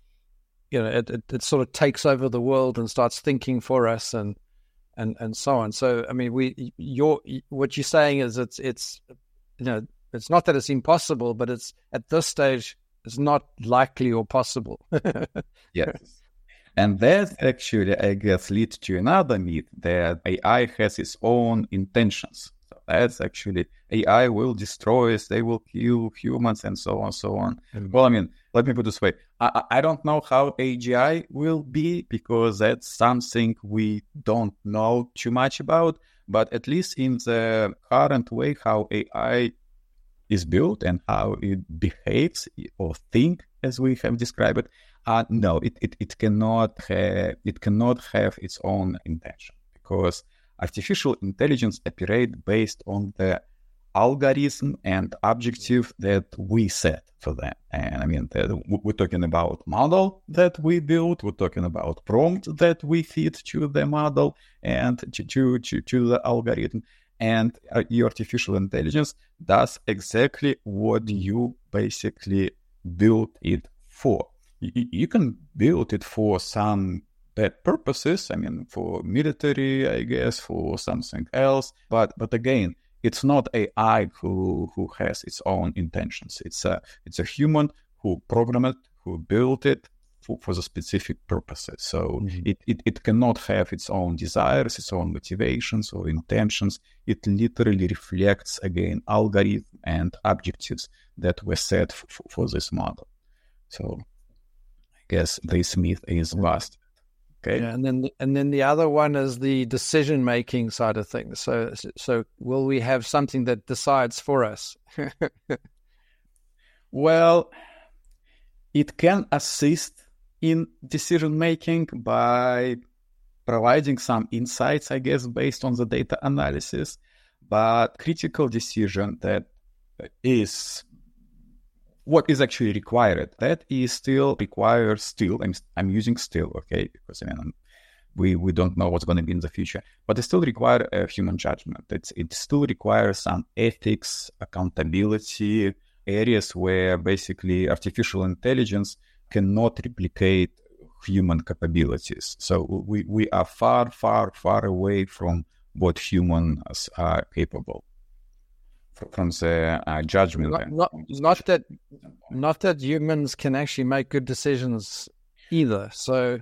S1: You know, it, it it sort of takes over the world and starts thinking for us, and and and so on. So I mean, we your what you're saying is it's it's you know it's not that it's impossible, but it's at this stage it's not likely or possible.
S2: Yes. And that actually, I guess, leads to another myth that A I has its own intentions. So that's actually A I will destroy us, they will kill humans, and so on, so on.
S1: Mm.
S2: Well, I mean, let me put it this way. I, I don't know how A G I will be, because that's something we don't know too much about. But at least in the current way, how A I is built and how it behaves or think, as we have described it, uh, no, it, it, it cannot have, it cannot have its own intention, because artificial intelligence operate based on the algorithm and objective that we set for them. And I mean, the, we're talking about model that we built, we're talking about prompt that we feed to the model and to, to, to, to the algorithm. And uh, your artificial intelligence does exactly what you basically built it for. You, you can build it for some bad purposes, I mean, for military, I guess, for something else. But but again, it's not A I who who has its own intentions. It's a it's a human who programmed it, who built it for, for the specific purposes. So mm-hmm. it, it, it cannot have its own desires, its own motivations or intentions. It literally reflects, again, algorithm and objectives that were set f- f- for this model. So I guess this myth is vast. Okay.
S1: Yeah, and then and then the other one is the decision making side of things. So so will we have something that decides for us?
S2: Well, it can assist in decision making by providing some insights, I guess, based on the data analysis. But critical decision that is what is actually required, that is still requires still, I'm, I'm using still, okay, because I mean, we, we don't know what's going to be in the future, but it still requires a human judgment. It's, it still requires some ethics, accountability, areas where basically artificial intelligence cannot replicate human capabilities. So we, we are far, far, far away from what humans are capable. From the uh, judgment.
S1: Not, not, not that, not that humans can actually make good decisions either. So,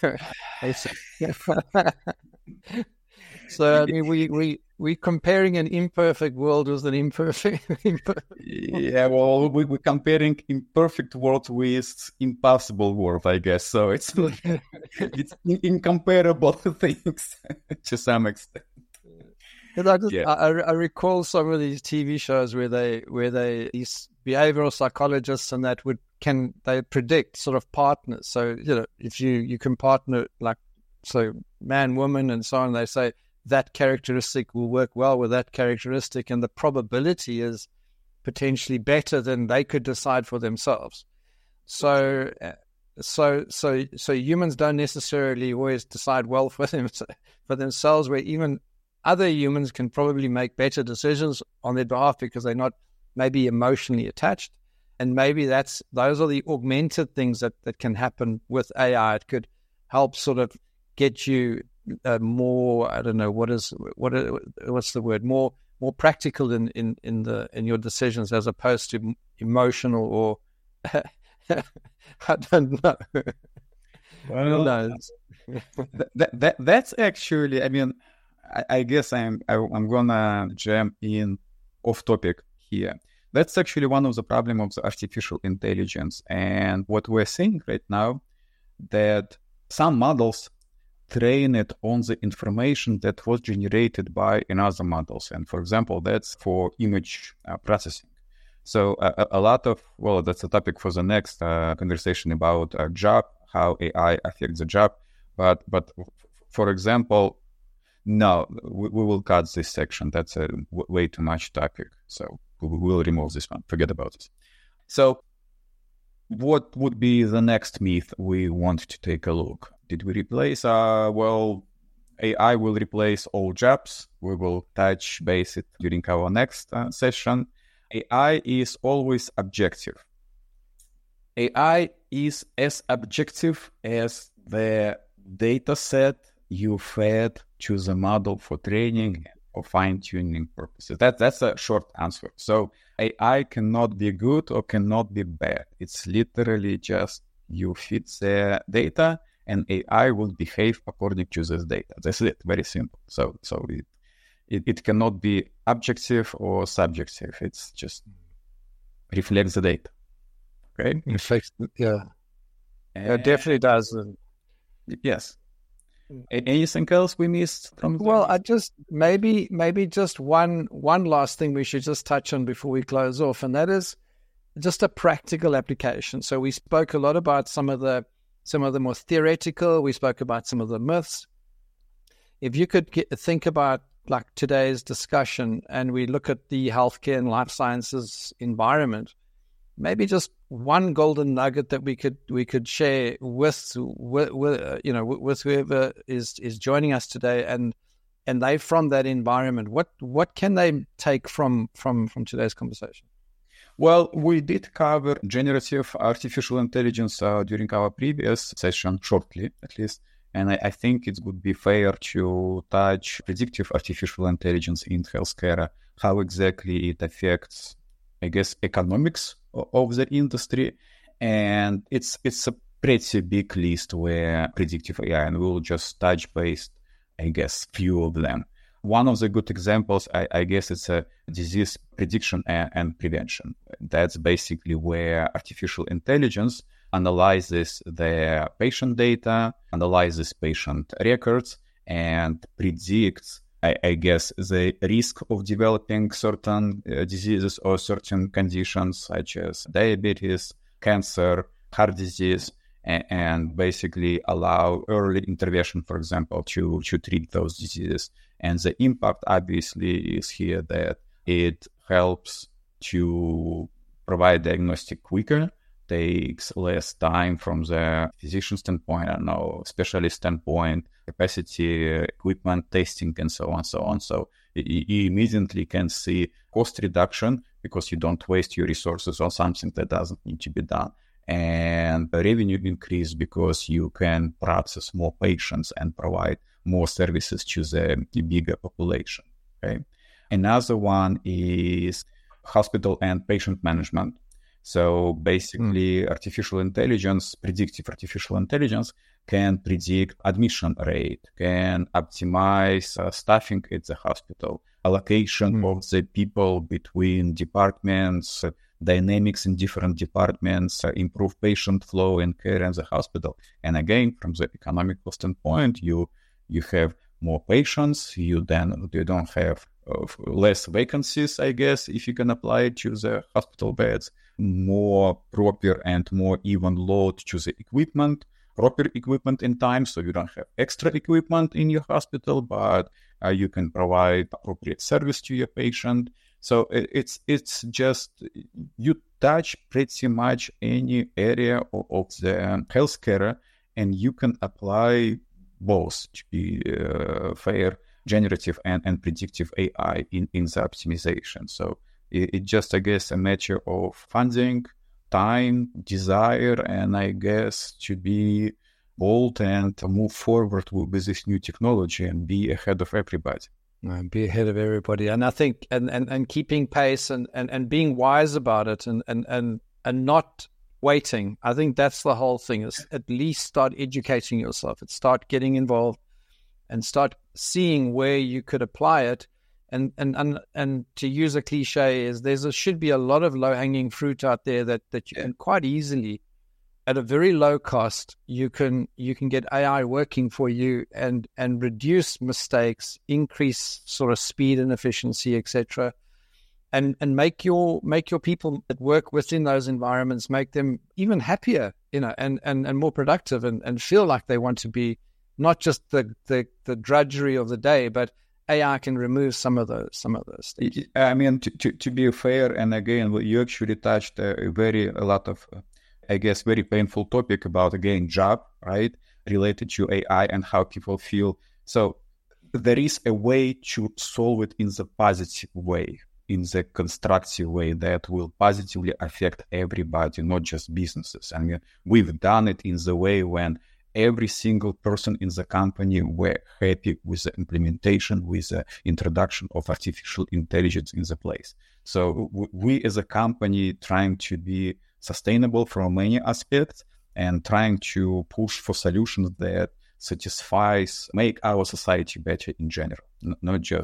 S1: so I mean, we we we comparing an imperfect world with an imperfect. imperfect
S2: yeah, well, we, we're comparing imperfect world with impossible world, I guess. So it's it's incomparable things to some extent.
S1: I, just, yeah. I, I recall some of these T V shows where they where they these behavioral psychologists and that would can they predict sort of partners. So you know if you you can partner like so man woman and so on, they say that characteristic will work well with that characteristic, and the probability is potentially better than they could decide for themselves. So so so so humans don't necessarily always decide well for them for themselves, where even other humans can probably make better decisions on their behalf because they're not maybe emotionally attached. And maybe that's those are the augmented things that, that can happen with A I. It could help sort of get you uh, more, I don't know, what is, what what's the word, more more practical in, in, in, the, in your decisions as opposed to emotional or, I don't know.
S2: Well, that, that, that's actually, I mean, I guess I'm I'm gonna jump in off topic here. That's actually one of the problems of the artificial intelligence, and what we're seeing right now, that some models train it on the information that was generated by another models, and for example, that's for image uh, processing. So a, a lot of well, that's a topic for the next uh, conversation about uh, job, how A I affects the job. But but for example. No, we, we will cut this section. That's a w- way too much topic. So we will remove this one. Forget about this. So what would be the next myth we want to take a look? Did we replace, uh, well, A I will replace all jobs. We will touch base it during our next uh, session. A I is always objective. A I is as objective as the data set you fed to the model for training or fine-tuning purposes. That, that's a short answer. So A I cannot be good or cannot be bad. It's literally just you feed the data and A I will behave according to this data. That's it, very simple. So so it, it, it cannot be objective or subjective. It's just reflects the data. Okay.
S1: Reflects, yeah. And it definitely does.
S2: Yes. Anything else we missed from?
S1: Well, I just maybe maybe just one one last thing we should just touch on before we close off, and that is just a practical application. So we spoke a lot about some of the some of the more theoretical. We spoke about some of the myths. If you could get, think about like today's discussion, and we look at the healthcare and life sciences environment, maybe just one golden nugget that we could we could share with, with, with uh, you know with whoever is is joining us today, and and they from that environment, what what can they take from from from today's conversation?
S2: Well, we did cover generative artificial intelligence uh, during our previous session, shortly at least, and I, I think it would be fair to touch predictive artificial intelligence in healthcare, how exactly it affects, I guess, economics of the industry. And it's it's a pretty big list where predictive A I, and we'll just touch based, I guess, few of them. One of the good examples, I, I guess, it's a disease prediction and, and prevention. That's basically where artificial intelligence analyzes the patient data, analyzes patient records, and predicts, I, I guess, the risk of developing certain uh, diseases or certain conditions such as diabetes, cancer, heart disease, and, and basically allow early intervention, for example, to, to treat those diseases. And the impact obviously is here that it helps to provide diagnostic quicker, takes less time from the physician standpoint, I don't know, specialist standpoint, capacity, equipment, testing, and so on, so on. So you immediately can see cost reduction because you don't waste your resources on something that doesn't need to be done. And revenue increase because you can process more patients and provide more services to the bigger population. Okay. Another one is hospital and patient management. So basically, mm. artificial intelligence, predictive artificial intelligence can predict admission rate, can optimize uh, staffing at the hospital, allocation mm. of the people between departments, uh, dynamics in different departments, uh, improve patient flow and care in the hospital. And again, from the economical standpoint, you you have more patients, you then you don't have uh, less vacancies, I guess, if you can apply it to the hospital beds, more proper and more even load to the equipment, proper equipment in time, so you don't have extra equipment in your hospital, but uh, you can provide appropriate service to your patient. So it, it's it's just, you touch pretty much any area of, of the healthcare, and you can apply both, to be uh, fair, generative and, and predictive A I in, in the optimization. So it, it just, I guess, a matter of funding, time, desire, and I guess to be bold and move forward with, with this new technology and be ahead of everybody.
S1: And be ahead of everybody. And I think, and, and, and keeping pace and, and, and being wise about it and, and, and, and not waiting. I think that's the whole thing, is at least start educating yourself and start getting involved and start seeing where you could apply it. And and and, and to use a cliche, is there's a, should be a lot of low-hanging fruit out there that, that you yeah. can quite easily, at a very low cost, you can you can get A I working for you and and reduce mistakes, increase sort of speed and efficiency, et cetera. And and make your make your people that work within those environments, make them even happier, you know, and, and, and more productive, and, and feel like they want to be not just the, the, the drudgery of the day, but A I can remove some of those some of those things.
S2: I mean, to, to, to be fair, and again, you actually touched a very a lot of, I guess, very painful topic about, again, job, right, related to A I and how people feel. So there is a way to solve it in the positive way, in the constructive way that will positively affect everybody, not just businesses. I mean, we've done it in the way when every single person in the company were happy with the implementation, with the introduction of artificial intelligence in the place. So w- we as a company trying to be sustainable from many aspects and trying to push for solutions that satisfies, make our society better in general, N- not just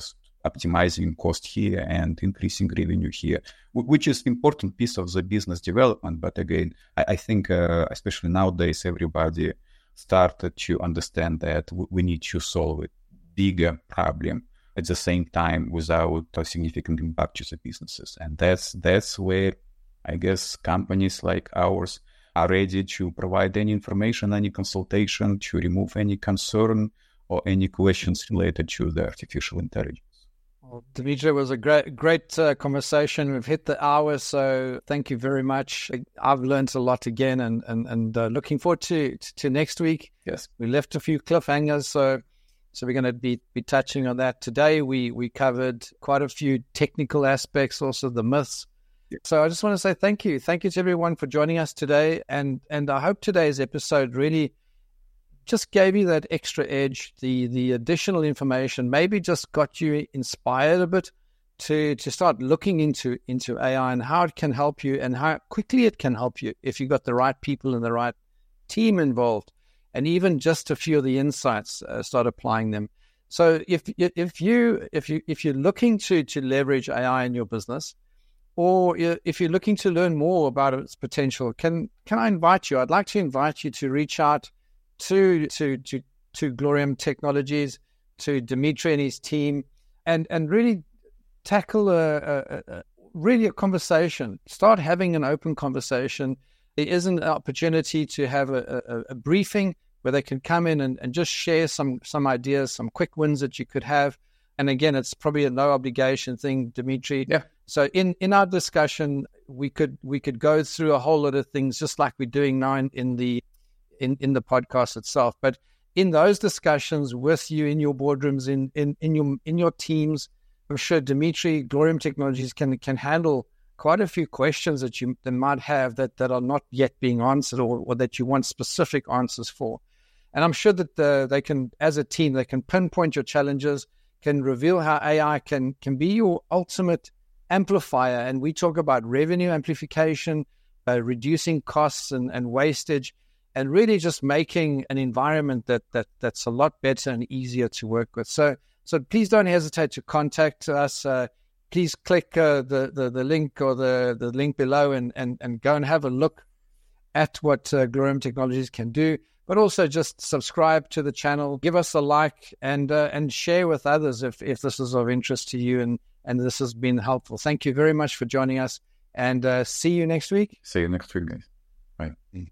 S2: optimizing cost here and increasing revenue here, which is important piece of the business development. But again, I, I think uh, especially nowadays, everybody started to understand that we need to solve a bigger problem at the same time without a significant impact to the businesses. And that's that's where I guess companies like ours are ready to provide any information, any consultation, to remove any concern or any questions related to the artificial intelligence.
S1: Well, Dimitri, it was a great, great uh, conversation. We've hit the hour, so thank you very much. I've learned a lot again, and and and uh, looking forward to to next week.
S2: Yes,
S1: we left a few cliffhangers, so so we're going to be be touching on that today. We we covered quite a few technical aspects, also the myths. Yes. So I just want to say thank you, thank you to everyone for joining us today, and and I hope today's episode really just gave you that extra edge, the the additional information, maybe just got you inspired a bit to to start looking into into A I and how it can help you and how quickly it can help you if you've got the right people and the right team involved, and even just a few of the insights, uh, start applying them. So if if you if you if you're looking to to leverage A I in your business, or if you're looking to learn more about its potential, can can I invite you? I'd like to invite you to reach out to to to to Glorium Technologies, to Dimitri and his team, and and really tackle a, a, a really a conversation. Start having an open conversation. There is an opportunity to have a, a, a briefing where they can come in and, and just share some some ideas, some quick wins that you could have. And again, it's probably a no obligation thing, Dimitri.
S2: Yeah.
S1: So in, in our discussion, we could we could go through a whole lot of things, just like we're doing now in, in the in, in the podcast itself. But in those discussions with you in your boardrooms, in, in, in your in your teams, I'm sure Dimitri, Glorium Technologies can can handle quite a few questions that you that might have that, that are not yet being answered, or, or that you want specific answers for. And I'm sure that the, they can, as a team, they can pinpoint your challenges, can reveal how A I can can be your ultimate amplifier. And we talk about revenue amplification, uh, reducing costs and, and wastage, and really just making an environment that that that's a lot better and easier to work with. So so please don't hesitate to contact us. Uh, please click uh, the, the the link or the, the link below and, and, and go and have a look at what uh, Glorium Technologies can do. But also just subscribe to the channel, give us a like, and uh, and share with others if, if this is of interest to you and, and this has been helpful. Thank you very much for joining us, and uh, see you next week.
S2: See you next week, guys. Bye.